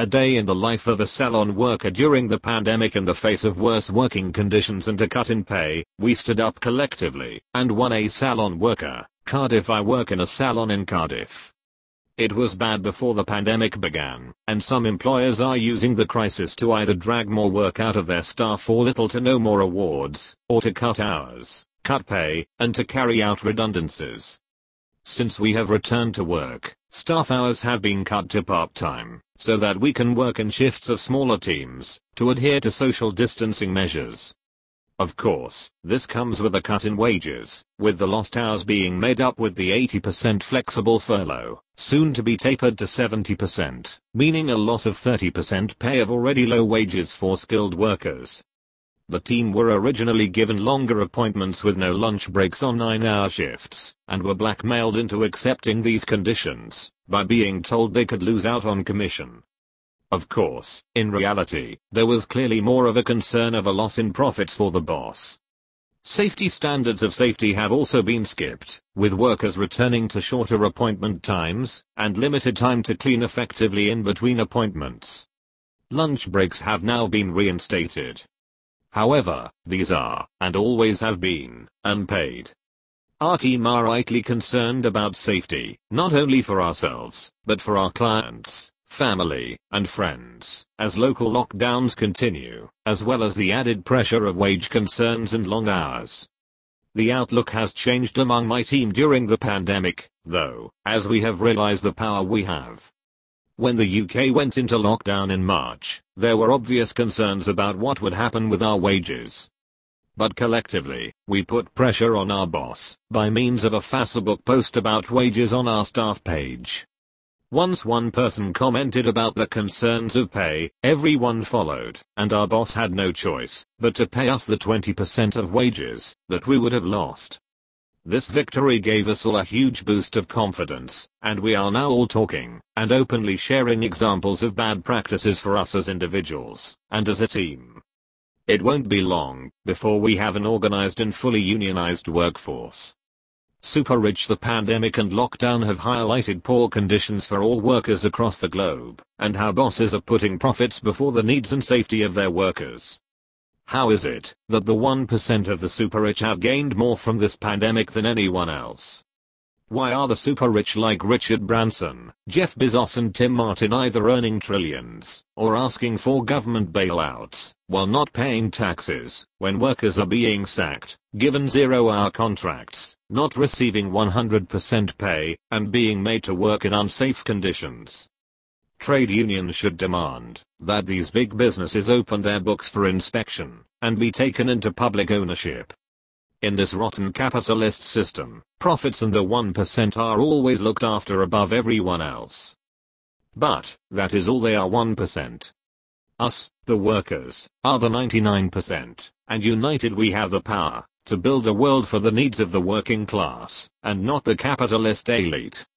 A day in the life of a salon worker during the pandemic. In the face of worse working conditions and a cut in pay, we stood up collectively and won a salon worker. Cardiff. I work in a salon in Cardiff. It was bad before the pandemic began, and some employers are using the crisis to either drag more work out of their staff for little to no more awards, or to cut hours, cut pay, and to carry out redundancies. Since we have returned to work, staff hours have been cut to part-time, so that we can work in shifts of smaller teams, to adhere to social distancing measures. Of course, this comes with a cut in wages, with the lost hours being made up with the 80% flexible furlough, soon to be tapered to 70%, meaning a loss of 30% pay of already low wages for skilled workers. The team were originally given longer appointments with no lunch breaks on 9-hour shifts, and were blackmailed into accepting these conditions, by being told they could lose out on commission. Of course, in reality, there was clearly more of a concern of a loss in profits for the boss. Safety standards of safety have also been skipped, with workers returning to shorter appointment times, and limited time to clean effectively in between appointments. Lunch breaks have now been reinstated. However, these are, and always have been, unpaid. Our team are rightly concerned about safety, not only for ourselves, but for our clients, family, and friends, as local lockdowns continue, as well as the added pressure of wage concerns and long hours. The outlook has changed among my team during the pandemic, though, as we have realized the power we have. When the UK went into lockdown in March, there were obvious concerns about what would happen with our wages. But collectively, we put pressure on our boss, by means of a Facebook post about wages on our staff page. Once one person commented about the concerns of pay, everyone followed, and our boss had no choice but to pay us the 20% of wages that we would have lost. This victory gave us all a huge boost of confidence, and we are now all talking and openly sharing examples of bad practices for us as individuals and as a team. It won't be long before we have an organized and fully unionized workforce. Super rich. The pandemic and lockdown have highlighted poor conditions for all workers across the globe, and how bosses are putting profits before the needs and safety of their workers. How is it that the 1% of the super rich have gained more from this pandemic than anyone else? Why are the super rich like Richard Branson, Jeff Bezos and Tim Martin either earning trillions or asking for government bailouts while not paying taxes when workers are being sacked, given 0-hour contracts, not receiving 100% pay, and being made to work in unsafe conditions? Trade unions should demand that these big businesses open their books for inspection and be taken into public ownership. In this rotten capitalist system, profits and the 1% are always looked after above everyone else. But that is all they are. 1%. Us, the workers, are the 99%, and united we have the power to build a world for the needs of the working class, and not the capitalist elite.